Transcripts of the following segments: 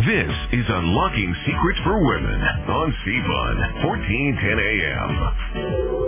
This is Unlocking Secrets for Women on CFUN 1410 AM.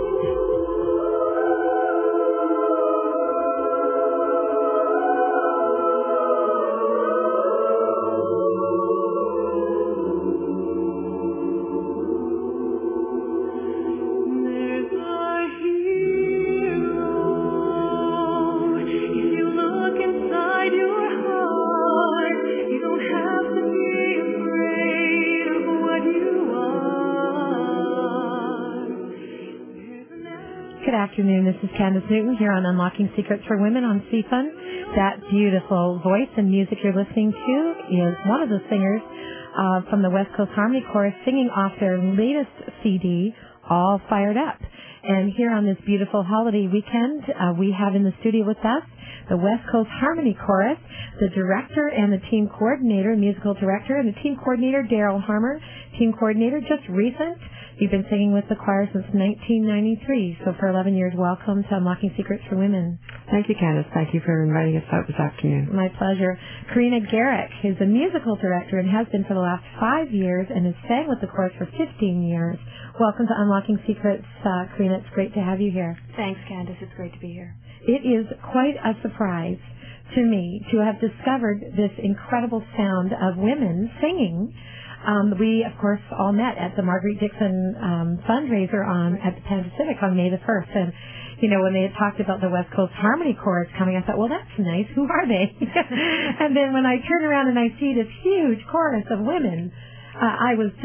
Good afternoon. This is Candace Newton here on Unlocking Secrets for Women on CFUN. That beautiful voice and music you're listening to is one of the singers from the West Coast Harmony Chorus singing off their latest CD, All Fired Up. And here on this beautiful holiday weekend, we have in the studio with us the West Coast Harmony Chorus, the director and the team coordinator, musical director, and the team coordinator, Daryl Harmer. Team coordinator, just recent. You've been singing with the choir since 1993, so for 11 years, welcome to Unlocking Secrets for Women. Thank you, Candace. Thank you for inviting us out this afternoon. My pleasure. Karina Garrick is a musical director and has been for the last 5 years and has sang with the chorus for 15 years. Welcome to Unlocking Secrets, Karina. It's great to have you here. Thanks, Candace. It's great to be here. It is quite a surprise to me to have discovered this incredible sound of women singing. We, of course, all met at the Marguerite Dixon fundraiser at the Pan Pacific on May the 1st. And, you know, when they had talked about the West Coast Harmony Chorus coming, I thought, well, that's nice. Who are they? And then when I turn around and I see this huge chorus of women, I was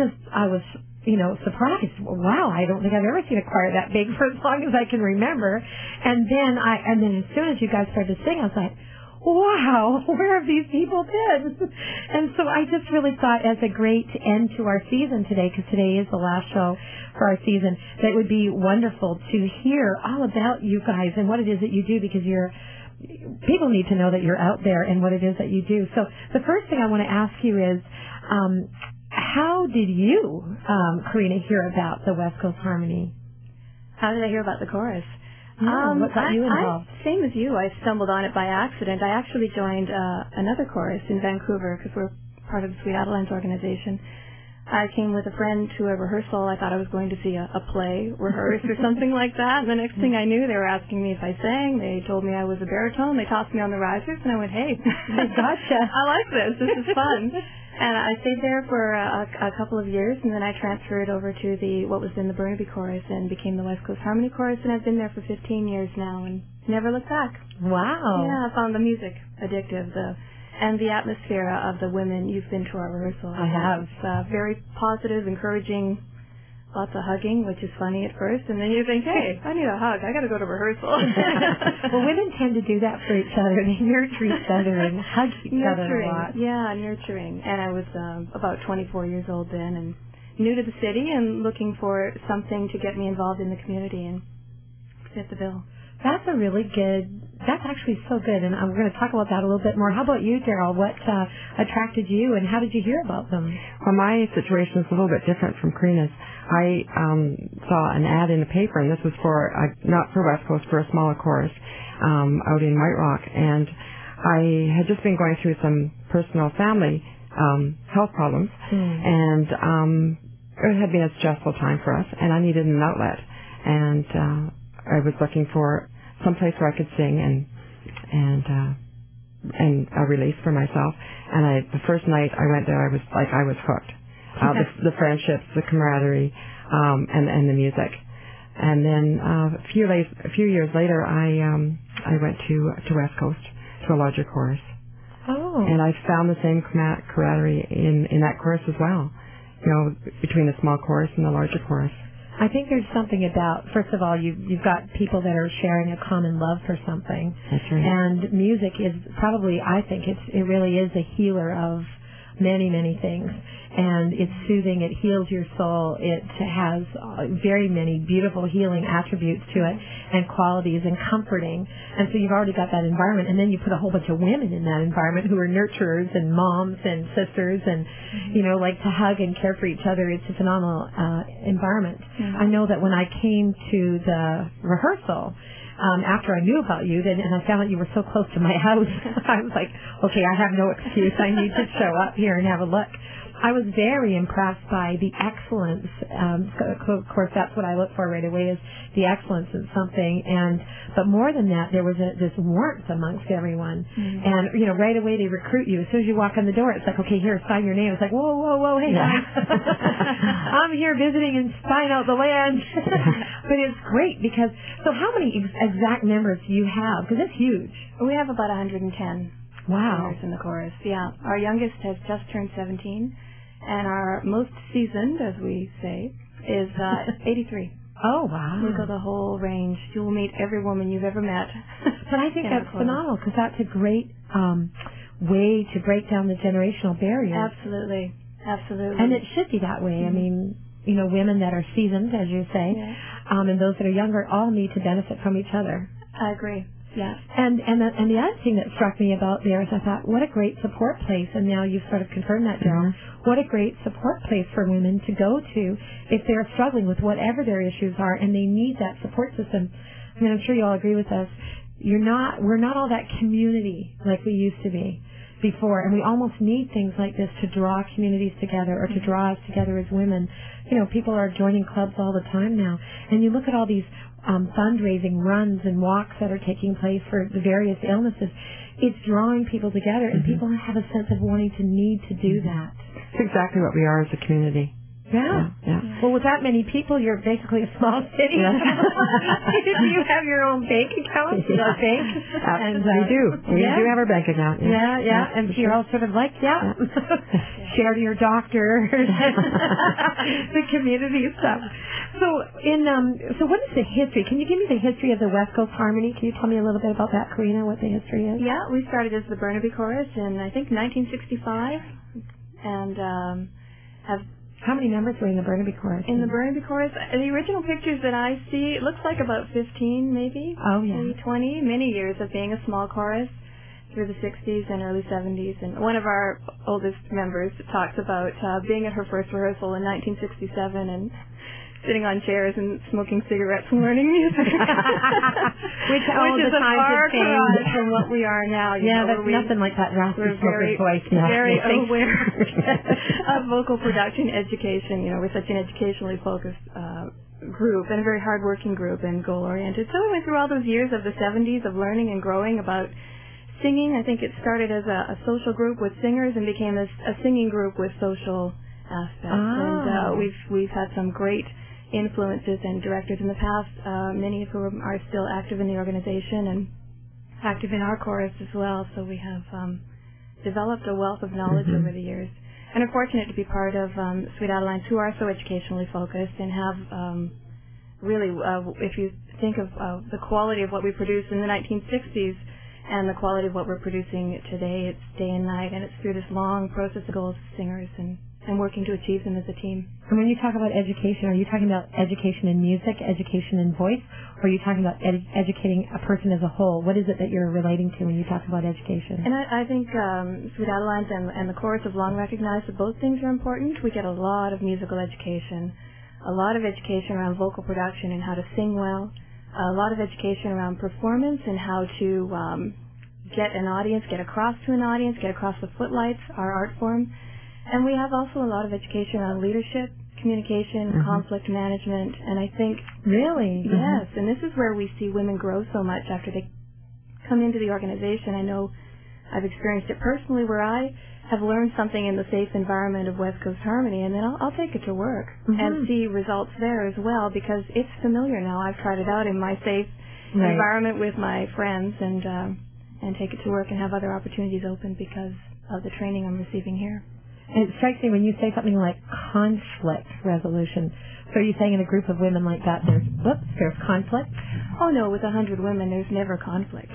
surprised. Wow, I don't think I've ever seen a choir that big for as long as I can remember. And then as soon as you guys started to sing, I was like, wow, where have these people been? And so I just really thought, as a great end to our season today, because today is the last show for our season, that it would be wonderful to hear all about you guys and what it is that you do, because people need to know that you're out there and what it is that you do. So the first thing I want to ask you is, how did you, Karina, hear about the West Coast Harmony? How did I hear about the chorus? What got you involved? Same as you. I stumbled on it by accident. I actually joined another chorus in Vancouver because we're part of the Sweet Adelines organization. I came with a friend to a rehearsal. I thought I was going to see a play rehearsed or something like that. And the next thing I knew, they were asking me if I sang. They told me I was a baritone. They tossed me on the risers, and I went, hey, gotcha. I like this. This is fun. And I stayed there for a couple of years, and then I transferred over to what was in the Burnaby Chorus and became the West Coast Harmony Chorus, and I've been there for 15 years now and never looked back. Wow. Yeah, I found the music addictive, and the atmosphere of the women. You've been to our rehearsal. I have. It's very positive, encouraging, lots of hugging, which is funny at first, and then you think, hey, I need a hug. I got to go to rehearsal. Well, women tend to do that for each other. They nurture each other and hug each other a lot. Yeah, nurturing. And I was about 24 years old then and new to the city and looking for something to get me involved in the community and fit the bill. That's actually so good, and we're going to talk about that a little bit more. How about you, Daryl? What attracted you, and how did you hear about them? Well, my situation is a little bit different from Karina's. I saw an ad in the paper, and this was for, not for West Coast, for a smaller chorus out in White Rock, and I had just been going through some personal family health problems, and it had been a stressful time for us, and I needed an outlet, and I was looking for some place where I could sing and a release for myself. And the first night I went there, I was hooked. The friendships, the camaraderie, and the music. And then a few years later, I went to West Coast to a larger chorus. Oh. And I found the same camaraderie in that chorus as well. You know, between the small chorus and the larger chorus. I think there's something about, first of all, you've got people that are sharing a common love for something. That's right. And music is probably, I think it really is a healer of many, many things. And it's soothing, it heals your soul, it has very many beautiful healing attributes to it, and qualities, and comforting. And so you've already got that environment, and then you put a whole bunch of women in that environment who are nurturers and moms and sisters and, you know, like to hug and care for each other. It's a phenomenal environment. I know that when I came to the rehearsal, after I knew about you, and I found out you were so close to my house, I was like, okay, I have no excuse. I need to show up here and have a look. I was very impressed by the excellence. Of course, that's what I look for right away, is the excellence in something. But more than that, there was this warmth amongst everyone. Mm-hmm. And, right away they recruit you. As soon as you walk in the door, it's like, okay, here, sign your name. It's like, whoa, hey, I'm here visiting and spying out the land. But it's great because, so how many exact members do you have? Because it's huge. We have about 110. Wow. Members in the chorus. Yeah. Our youngest has just turned 17. And our most seasoned, as we say, is 83. Oh, wow. We go the whole range. You will meet every woman you've ever met. But I think that's phenomenal because that's a great way to break down the generational barriers. Absolutely. And it should be that way. Mm-hmm. I mean, women that are seasoned, as you say, and those that are younger all need to benefit from each other. I agree. Yeah. And the other thing that struck me about there is I thought, what a great support place, and now you've sort of confirmed that, Daryl, what a great support place for women to go to if they're struggling with whatever their issues are and they need that support system. I mean, I'm sure you all agree with us. We're not all that community like we used to be before, and we almost need things like this to draw communities together or to draw us together as women. People are joining clubs all the time now, and you look at all these fundraising runs and walks that are taking place for the various illnesses. It's drawing people together, and people have a sense of wanting to need to do that. It's exactly what we are as a community. Yeah. Well, with that many people, you're basically a small city. Yeah. Do you have your own bank account? Yeah. Bank? And, we do. We do have our bank account. Yeah. And you're all sort of like, share to your doctor, the community stuff. So, so what is the history? Can you give me the history of the West Coast Harmony? Can you tell me a little bit about that, Karina, what the history is? Yeah, we started as the Burnaby Chorus in, I think, 1965, and have... How many members were in the Burnaby Chorus? In the Burnaby Chorus, the original pictures that I see, it looks like about 15 maybe. Oh, yeah. Maybe 20. Many years of being a small chorus through the 60s and early 70s. And one of our oldest members talks about being at her first rehearsal in 1967 and sitting on chairs and smoking cigarettes and learning music. which is a far cry from what we are now. There's nothing like that raspy smoker's voice now. Very aware of vocal production education. We're such an educationally focused group and a very hard-working group and goal-oriented. So we went through all those years of the 70s of learning and growing about singing. I think it started as a social group with singers and became a singing group with social aspects. And we've had some great influences and directors in the past, many of whom are still active in the organization and active in our chorus as well. So we have developed a wealth of knowledge over the years. And are fortunate to be part of Sweet Adelines, who are so educationally focused and have really, if you think of the quality of what we produced in the 1960s and the quality of what we're producing today, it's day and night, and it's through this long process of goals of singers and working to achieve them as a team. And when you talk about education, are you talking about education in music, education in voice, or are you talking about educating a person as a whole? What is it that you're relating to when you talk about education? And I think Sweet Adelines and the chorus have long recognized that both things are important. We get a lot of musical education, a lot of education around vocal production and how to sing well, a lot of education around performance and how to get an audience, get across to an audience, get across the footlights, our art form. And we have also a lot of education on leadership, communication, conflict management, and I think... Really? Yes, and this is where we see women grow so much after they come into the organization. I know I've experienced it personally where I have learned something in the safe environment of West Coast Harmony, and then I'll take it to work and see results there as well because it's familiar now. I've tried it out in my safe environment with my friends and take it to work and have other opportunities open because of the training I'm receiving here. And it strikes me when you say something like conflict resolution. So are you saying in a group of women like that there's conflict? Oh, no, with 100 women, there's never conflict.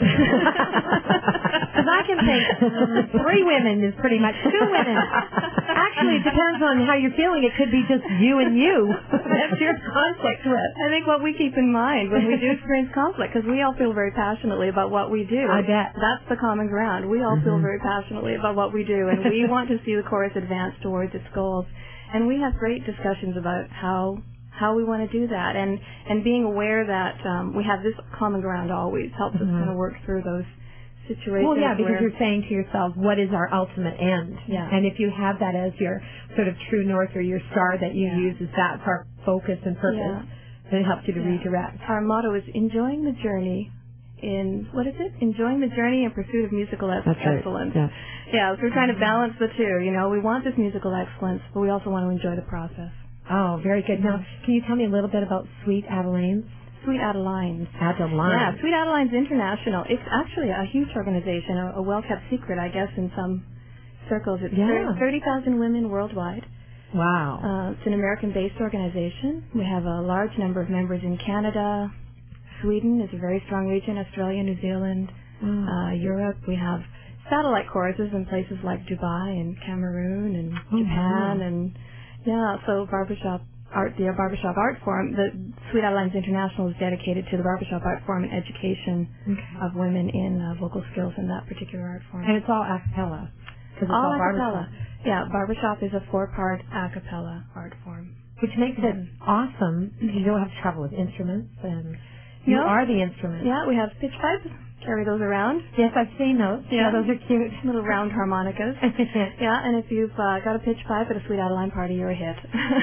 Because I can think 3 women is pretty much 2 women. Actually, it depends on how you're feeling. It could be just you and you. That's your conflict with. I think what we keep in mind when we do experience conflict, because we all feel very passionately about what we do. I bet. That's the common ground. We all feel very passionately about what we do, and we want to see the chorus advance towards its goals. And we have great discussions about how how we want to do that, and being aware that we have this common ground always helps us kind of work through those situations. Well, yeah, because you're saying to yourself, what is our ultimate end? Yeah. And if you have that as your sort of true north or your star that you use as that's our focus and purpose, then it helps you to redirect. Our motto is enjoying the journey Enjoying the journey in pursuit of musical excellence. Right. Yeah, so we're trying to balance the two. You know, we want this musical excellence, but we also want to enjoy the process. Oh, very good. Now, can you tell me a little bit about Sweet Adelines? Sweet Adelines. Adelines. Yeah, Sweet Adelines International. It's actually a huge organization, a well-kept secret, I guess, in some circles. It's 30,000 women worldwide. Wow. It's an American-based organization. We have a large number of members in Canada. Sweden is a very strong region, Australia, New Zealand, Europe. We have satellite choruses in places like Dubai and Cameroon and Japan. And so Barbershop Art Forum, the Sweet Adelines International is dedicated to the Barbershop Art Forum and education of women in vocal skills in that particular art form. And it's all a cappella. All a cappella. Yeah, Barbershop is a 4-part a cappella art form. Which makes it awesome. You don't have trouble with instruments, and you are the instrument. Yeah, we have pitch pipes. Carry those around. Yes, I've seen those. Yeah, those are cute. Little round harmonicas. Yeah, and if you've got a pitch pipe at a Sweet Adeline party, you're a hit.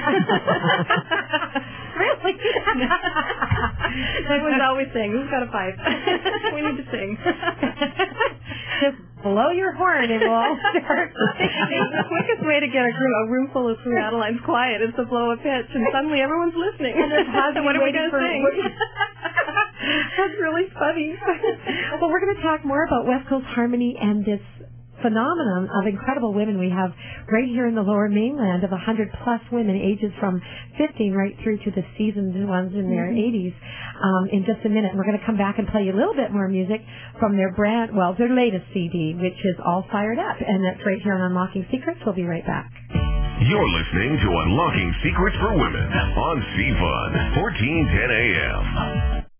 Really? Everyone's always saying, who's got a pipe? We need to sing. Just blow your horn and we'll all start singing. The quickest way to get a room full of Sweet Adelines quiet is to blow a pitch, and suddenly everyone's listening. And what are we going to sing? That's really funny. Well, we're going to talk more about West Coast Harmony and this phenomenon of incredible women we have right here in the Lower Mainland of 100-plus women, ages from 15 right through to the seasoned ones in their 80s, in just a minute. We're going to come back and play you a little bit more music from their their latest CD, which is All Fired Up, and that's right here on Unlocking Secrets. We'll be right back. You're listening to Unlocking Secrets for Women on CFUN, 1410 AM.